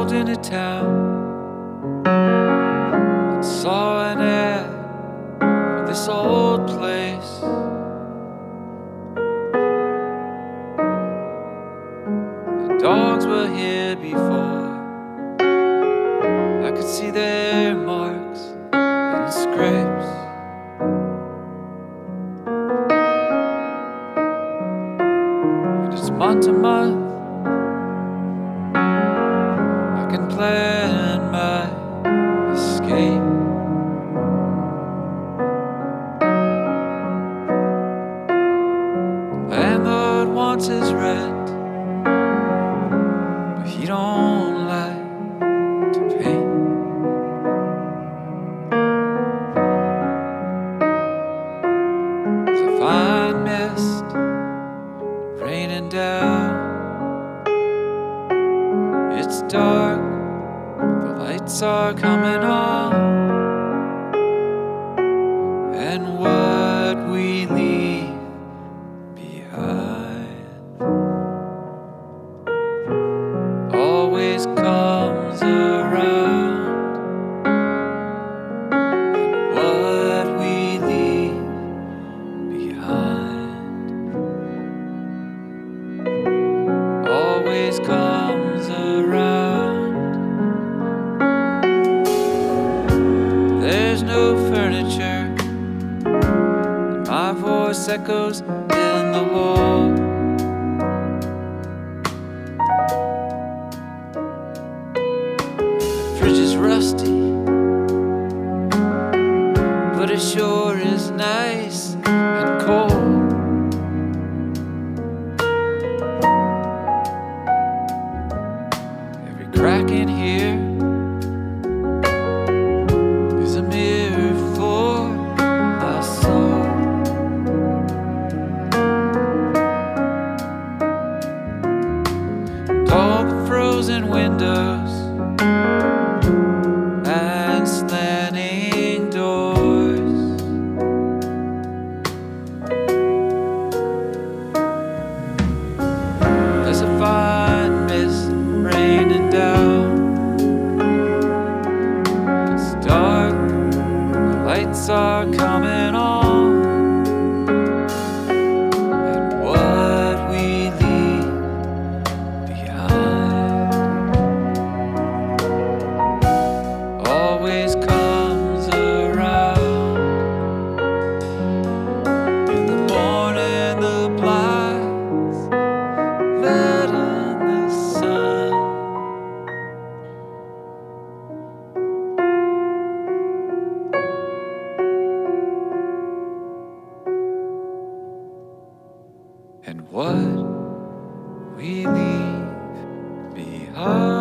strolled into town and saw an ad for this old place. The dogs were here before. I could see their marks and scrapes. And it's month to month I can plan my escape. Landlord wants his rent, but he don't like to pay. There's a fine mist raining down. It's dark, but the lights are coming on. And what we leave behind always comes around. And what we leave behind always comes around. There's no furniture. My voice echoes in the hall. The fridge is rusty, but it sure is nice and cold. Every crack in here is a mirror for my soul. All the frozen windows and slanting doors. There's a fine mist raining down. It's dark, the lights are coming on. And what we leave behind always comes around. In the morning the blinds let in the sun. And what we leave behind